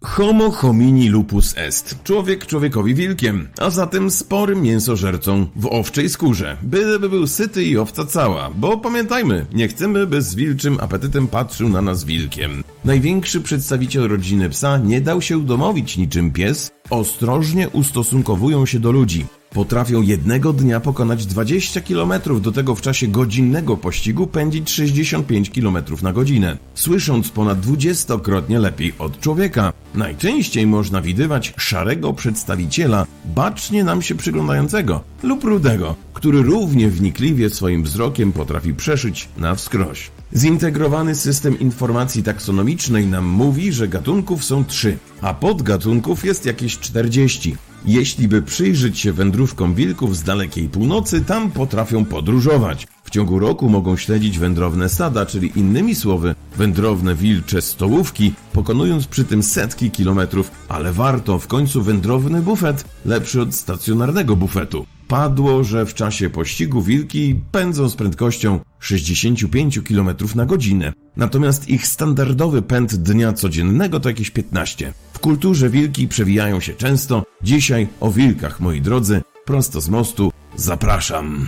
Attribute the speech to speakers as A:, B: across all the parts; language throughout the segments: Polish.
A: Homo homini lupus est. Człowiek człowiekowi wilkiem, a zatem sporym mięsożercą w owczej skórze. Byleby był syty i owca cała, bo pamiętajmy, nie chcemy, by z wilczym apetytem patrzył na nas wilkiem. Największy przedstawiciel rodziny psa nie dał się udomowić niczym pies, ostrożnie ustosunkowują się do ludzi. Potrafią jednego dnia pokonać 20 km, do tego w czasie godzinnego pościgu pędzić 65 km na godzinę, słysząc ponad 20-krotnie lepiej od człowieka. Najczęściej można widywać szarego przedstawiciela, bacznie nam się przyglądającego, lub rudego, który równie wnikliwie swoim wzrokiem potrafi przeszyć na wskroś. Zintegrowany system informacji taksonomicznej nam mówi, że gatunków są 3, a podgatunków jest jakieś 40. Jeśli by przyjrzeć się wędrówkom wilków z dalekiej północy, tam potrafią podróżować. W ciągu roku mogą śledzić wędrowne stada, czyli innymi słowy wędrowne wilcze stołówki, pokonując przy tym setki kilometrów, ale warto, w końcu wędrowny bufet lepszy od stacjonarnego bufetu. Padło, że w czasie pościgu wilki pędzą z prędkością 65 km na godzinę, natomiast ich standardowy pęd dnia codziennego to jakieś 15. W kulturze wilki przewijają się często. Dzisiaj o wilkach, moi drodzy, prosto z mostu, zapraszam.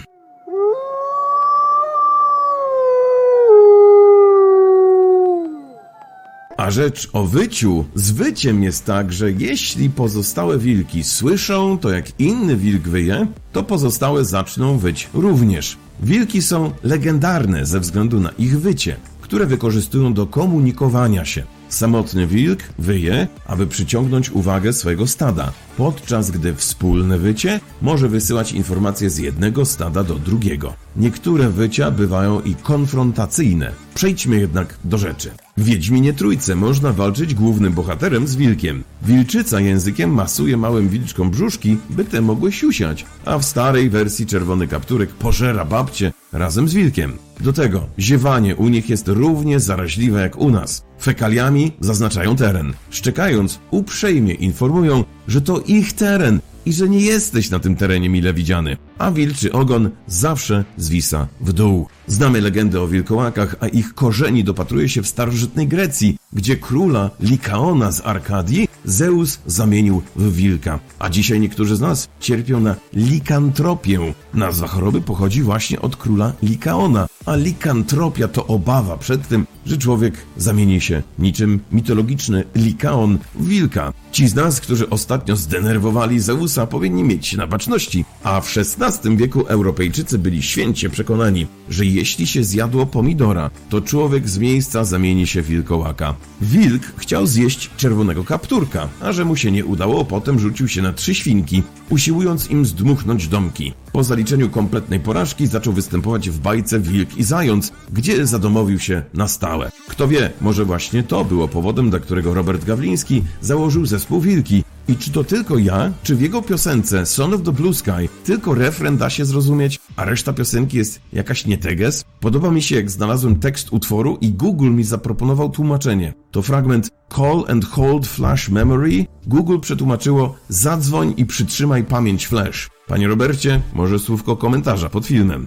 A: A rzecz o wyciu, z wyciem jest tak, że jeśli pozostałe wilki słyszą to, jak inny wilk wyje, to pozostałe zaczną wyć również. Wilki są legendarne ze względu na ich wycie, które wykorzystują do komunikowania się. Samotny wilk wyje, aby przyciągnąć uwagę swojego stada, podczas gdy wspólne wycie może wysyłać informacje z jednego stada do drugiego. Niektóre wycia bywają i konfrontacyjne. Przejdźmy jednak do rzeczy. W Wiedźminie Trójce można walczyć głównym bohaterem z wilkiem. Wilczyca językiem masuje małym wilczkom brzuszki, by te mogły siusiać, a w starej wersji czerwony kapturek pożera babcie razem z wilkiem. Do tego ziewanie u nich jest równie zaraźliwe jak u nas. Fekaliami zaznaczają teren. Szczekając, uprzejmie informują, że to ich teren i że nie jesteś na tym terenie mile widziany, a wilczy ogon zawsze zwisa w dół. Znamy legendę o wilkołakach, a ich korzeni dopatruje się w starożytnej Grecji, gdzie króla Likaona z Arkadii Zeus zamienił w wilka. A dzisiaj niektórzy z nas cierpią na likantropię. Nazwa choroby pochodzi właśnie od króla Likaona, a likantropia to obawa przed tym, że człowiek zamieni się niczym mitologiczny Likaon w wilka. Ci z nas, którzy ostatnio zdenerwowali Zeusa, powinni mieć na baczności, a w XVI wieku Europejczycy byli święcie przekonani, że jeśli się zjadło pomidora, to człowiek z miejsca zamieni się w wilkołaka. Wilk chciał zjeść czerwonego kapturka, a że mu się nie udało, potem rzucił się na 3 świnki, usiłując im zdmuchnąć domki. Po zaliczeniu kompletnej porażki zaczął występować w bajce Wilk i Zając, gdzie zadomowił się na stałe. Kto wie, może właśnie to było powodem, dla którego Robert Gawliński założył zespół Wilki. I czy to tylko ja, czy w jego piosence Son of the Blue Sky tylko refren da się zrozumieć, a reszta piosenki jest jakaś nieteges? Podoba mi się, jak znalazłem tekst utworu i Google mi zaproponował tłumaczenie. To fragment Call and Hold Flash Memory. Google przetłumaczyło zadzwoń i przytrzymaj pamięć flash. Panie Robercie, może słówko komentarza pod filmem.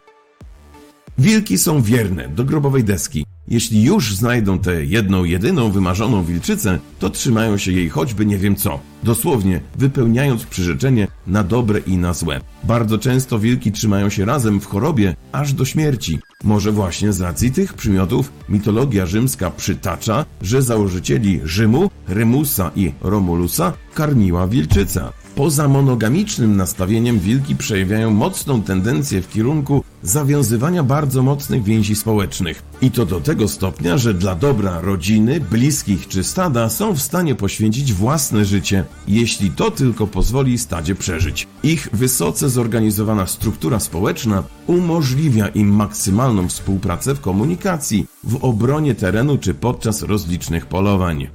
A: Wilki są wierne do grobowej deski. Jeśli już znajdą tę jedną, jedyną wymarzoną wilczycę, to trzymają się jej choćby nie wiem co. Dosłownie wypełniając przyrzeczenie na dobre i na złe. Bardzo często wilki trzymają się razem w chorobie aż do śmierci. Może właśnie z racji tych przymiotów mitologia rzymska przytacza, że założycieli Rzymu, Remusa i Romulusa karmiła wilczyca. Poza monogamicznym nastawieniem wilki przejawiają mocną tendencję w kierunku zawiązywania bardzo mocnych więzi społecznych. I to do tego stopnia, że dla dobra rodziny, bliskich czy stada są w stanie poświęcić własne życie, jeśli to tylko pozwoli stadzie przeżyć. Ich wysoce zorganizowana struktura społeczna umożliwia im maksymalną współpracę w komunikacji, w obronie terenu czy podczas rozlicznych polowań.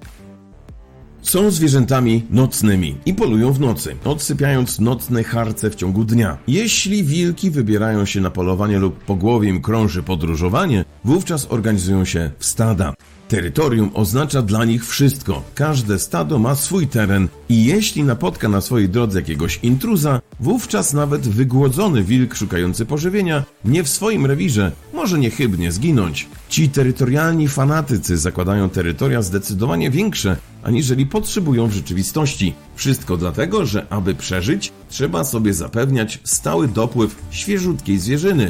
A: Są zwierzętami nocnymi i polują w nocy, odsypiając nocne harce w ciągu dnia. Jeśli wilki wybierają się na polowanie lub po głowie im krąży podróżowanie, wówczas organizują się w stada. Terytorium oznacza dla nich wszystko. Każde stado ma swój teren i jeśli napotka na swojej drodze jakiegoś intruza, Wówczas nawet wygłodzony wilk szukający pożywienia nie w swoim rewirze może niechybnie zginąć. Ci terytorialni fanatycy zakładają terytoria zdecydowanie większe, aniżeli potrzebują w rzeczywistości. Wszystko dlatego, że aby przeżyć, trzeba sobie zapewniać stały dopływ świeżutkiej zwierzyny.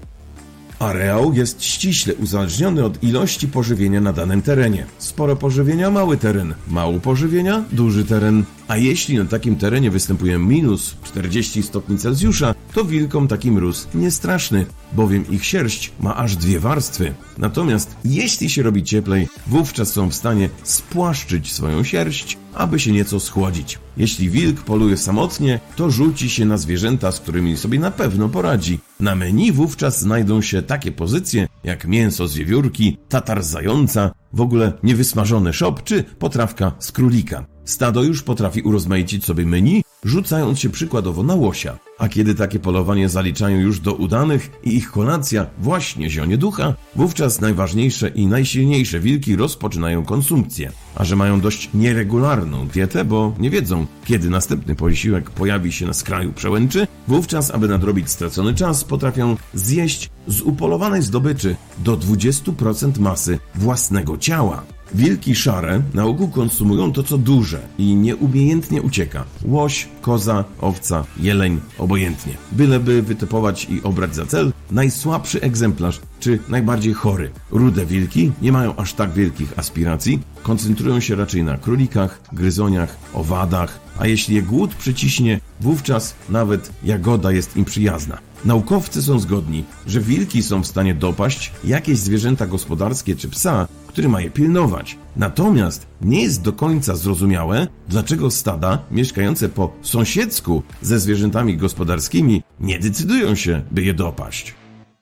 A: Areał jest ściśle uzależniony od ilości pożywienia na danym terenie. Sporo pożywienia, mały teren. Mało pożywienia, duży teren. A jeśli na takim terenie występuje minus 40 stopni Celsjusza, to wilkom taki mróz nie straszny, bowiem ich sierść ma aż 2 warstwy. Natomiast jeśli się robi cieplej, wówczas są w stanie spłaszczyć swoją sierść, aby się nieco schłodzić. Jeśli wilk poluje samotnie, to rzuci się na zwierzęta, z którymi sobie na pewno poradzi. Na menu wówczas znajdą się takie pozycje jak mięso z wiewiórki, tatar z zająca, w ogóle niewysmażony szop czy potrawka z królika. Stado już potrafi urozmaicić sobie menu, rzucając się przykładowo na łosia. A kiedy takie polowanie zaliczają już do udanych i ich kolacja właśnie zionie ducha, wówczas najważniejsze i najsilniejsze wilki rozpoczynają konsumpcję. A że mają dość nieregularną dietę, bo nie wiedzą, kiedy następny posiłek pojawi się na skraju przełęczy, wówczas, aby nadrobić stracony czas, potrafią zjeść z upolowanej zdobyczy do 20% masy własnego ciała. Wilki szare na ogół konsumują to, co duże i nieumiejętnie ucieka. Łoś, koza, owca, jeleń, obojętnie. Byleby wytypować i obrać za cel najsłabszy egzemplarz czy najbardziej chory. Rude wilki nie mają aż tak wielkich aspiracji, koncentrują się raczej na królikach, gryzoniach, owadach, a jeśli je głód przyciśnie, wówczas nawet jagoda jest im przyjazna. Naukowcy są zgodni, że wilki są w stanie dopaść jakieś zwierzęta gospodarskie czy psa, który ma je pilnować. Natomiast nie jest do końca zrozumiałe, dlaczego stada mieszkające po sąsiedzku ze zwierzętami gospodarskimi nie decydują się, by je dopaść.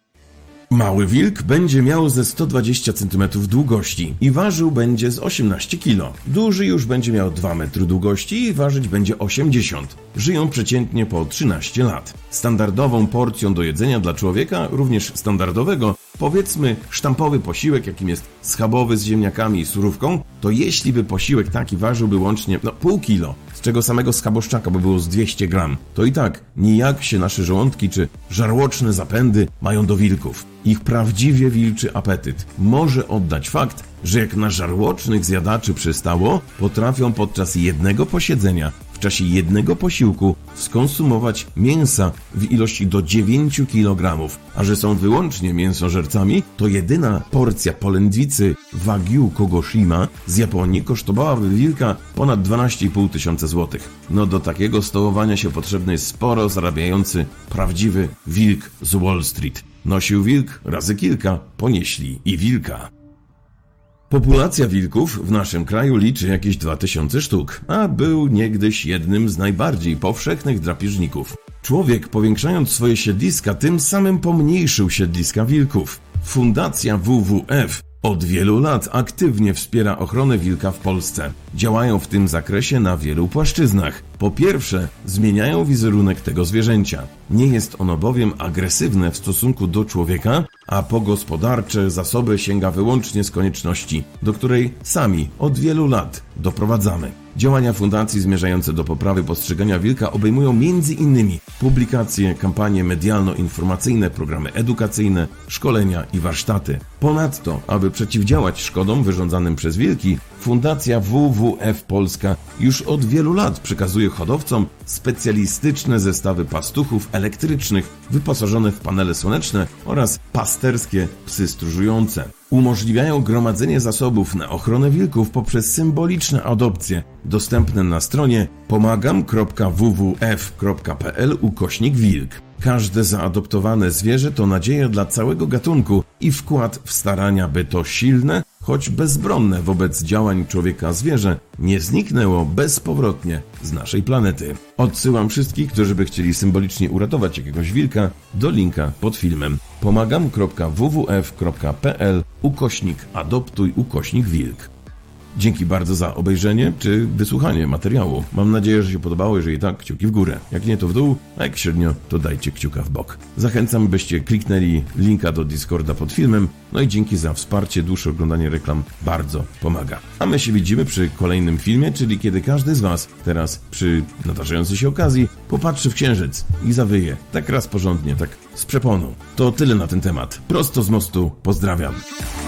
A: Mały wilk będzie miał ze 120 cm długości i ważył będzie z 18 kg. Duży już będzie miał 2 metry długości i ważyć będzie 80. Żyją przeciętnie po 13 lat. Standardową porcją do jedzenia dla człowieka, również standardowego, powiedzmy sztampowy posiłek, jakim jest schabowy z ziemniakami i surówką, to jeśli by posiłek taki ważyłby łącznie pół kilo, z czego samego schaboszczaka by było z 200 gram, to i tak nijak się nasze żołądki czy żarłoczne zapędy mają do wilków. Ich prawdziwie wilczy apetyt może oddać fakt, że jak na żarłocznych zjadaczy przystało, potrafią podczas jednego posiedzenia, w czasie jednego posiłku skonsumować mięsa w ilości do 9 kg, a że są wyłącznie mięsożercami, to jedyna porcja polędwicy Wagyu Kogoshima z Japonii kosztowałaby wilka ponad 12,5 tysiąca złotych. No do takiego stołowania się potrzebny jest sporo zarabiający prawdziwy wilk z Wall Street. Nosił wilk razy kilka, ponieśli i wilka. Populacja wilków w naszym kraju liczy jakieś 2000 sztuk, a był niegdyś jednym z najbardziej powszechnych drapieżników. Człowiek, powiększając swoje siedliska, tym samym pomniejszył siedliska wilków. Fundacja WWF od wielu lat aktywnie wspiera ochronę wilka w Polsce. Działają w tym zakresie na wielu płaszczyznach. Po pierwsze, zmieniają wizerunek tego zwierzęcia. Nie jest ono bowiem agresywne w stosunku do człowieka, a po gospodarcze zasoby sięga wyłącznie z konieczności, do której sami od wielu lat doprowadzamy. Działania fundacji zmierzające do poprawy postrzegania wilka obejmują m.in. publikacje, kampanie medialno-informacyjne, programy edukacyjne, szkolenia i warsztaty. Ponadto, aby przeciwdziałać szkodom wyrządzanym przez wilki, Fundacja WWF Polska już od wielu lat przekazuje hodowcom specjalistyczne zestawy pastuchów elektrycznych wyposażone w panele słoneczne oraz pasterskie psy stróżujące. Umożliwiają gromadzenie zasobów na ochronę wilków poprzez symboliczne adopcje dostępne na stronie pomagam.wwf.pl/wilk. Każde zaadoptowane zwierzę to nadzieja dla całego gatunku i wkład w starania, by to silne, choć bezbronne wobec działań człowieka zwierzę nie zniknęło bezpowrotnie z naszej planety. Odsyłam wszystkich, którzy by chcieli symbolicznie uratować jakiegoś wilka, do linka pod filmem pomagam.wwf.pl/adoptuj/wilk. Dzięki bardzo za obejrzenie czy wysłuchanie materiału. Mam nadzieję, że się podobało. Jeżeli tak, kciuki w górę. Jak nie, to w dół, a jak średnio, to dajcie kciuka w bok. Zachęcam, byście kliknęli linka do Discorda pod filmem. No i dzięki za wsparcie, dłuższe oglądanie reklam bardzo pomaga. A my się widzimy przy kolejnym filmie, czyli kiedy każdy z was teraz przy nadarzającej się okazji popatrzy w księżyc i zawyje. Tak raz porządnie, tak z przeponą. To tyle na ten temat. Prosto z mostu pozdrawiam.